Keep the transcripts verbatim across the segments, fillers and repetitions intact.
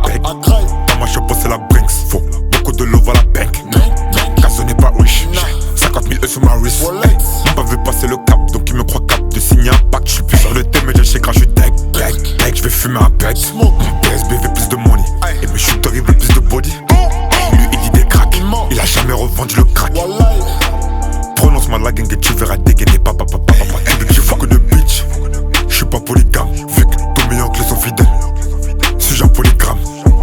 peg. Dans ma shop c'est la Brinks. Faut beaucoup de love à la bank. Caso n'est pas riche. cinquante mille E sur ma wrist. Mon pas veut passer le cap, donc il me croit cap de signer un pacte. J'suis plus sur le thème, mais j'ai chez crash, j'suis deck, deck, deck. J'vais fumer un peg. P S B veut plus de money. Et mes shooters ils veulent plus de body. Lui il dit des cracks. Il a jamais revendu le crack. Prononce-moi la gang et tu verras dégainer. Papa, papa, papa. Tu veux que de bitch. J'suis pas polygame. Vu que tous mes oncles sont fidèles. Suis-je un polygramme?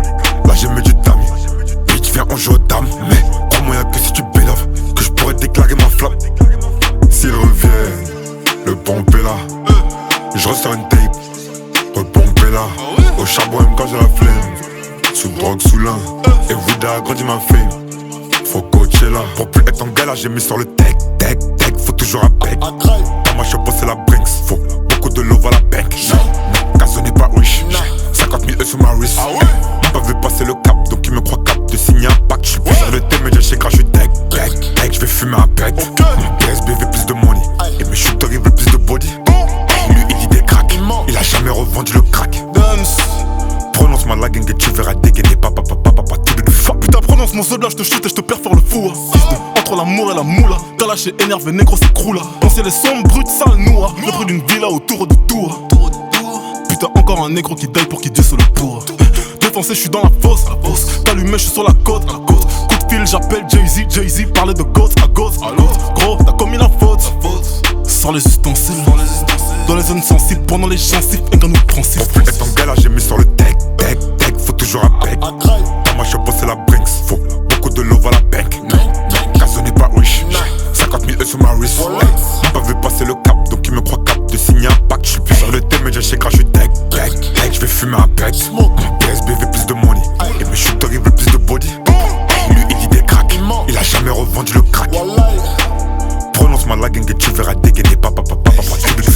Là j'ai mis du dame. Bitch viens on joue aux dames. Mais crois-moi y'a que si tu bélove que je pourrais déclarer ma flamme. S'ils reviennent, le pompe est là. Je ressors une tape, repomper là. Au charbon même quand j'ai la flemme. Sous drogue, sous l'un. Et Wida a grandi ma fame. Faut coacher là. Pour plus être en galère j'ai mis sur le tech, tech, tech. Faut toujours un peg. Dans ma shop c'est la Brinks. Faut beaucoup de love à la bank. Caso n'est pas riche. cinquante mille E sur ma wrist. Mon pas veut passer le cap, donc il me croit cap de signer un pacte. J'suis plus sur le thème, mais j'ai chez crash, j'suis deck, deck, deck. J'vais fumer un peg. Mon P S B veut plus de money. Et mes shooters ils veulent plus de body. Lui il dit des cracks. Il a jamais revendu le crack. Prononce-moi la gang et tu verras dégainer. Papa, papa, papa, tout de fuck. Putain, prononce mon soldat, j'te shoot et j'te perfore le fou. Entre l'amour et la moula, t'as lâché énervé, négro, c'est croula. Penser les sombres, brutes, sales, noix. Le prix d'une villa autour de tour. Putain, encore un négro qui daille pour qu'il Dieu se le pour. Défoncé, j'suis dans la fosse. T'allumé, j'suis sur la côte. Coup de fil, j'appelle Jay-Z. Jay-Z parlait de ghost à ghost. Gros, t'as commis la faute. Sans les ustensiles. Dans les zones sensibles, pendant les gencives, un gars nous prend six. Pour plus être en galère, j'ai mis sur le tech, tech, tech. Faut toujours un peg. Dans ma shop c'est la Brinks. Faut beaucoup de love à la bank. Caso n'est pas riche. cinquante mille E sur ma wrist. Mon pas veut passer le cap, donc il me croit cap de signer un pacte. J'suis plus sur le thème, mais j'ai chez crash, j'suis deck, deck, deck. J'vais fumer un peg. Mon P S B veut plus de money. Et mes shooters ils veulent plus de body. Lui il dit des cracks. Il a jamais revendu le crack. Prononce-moi la gang et tu verras dégainer. Papa, papa, papa, papa.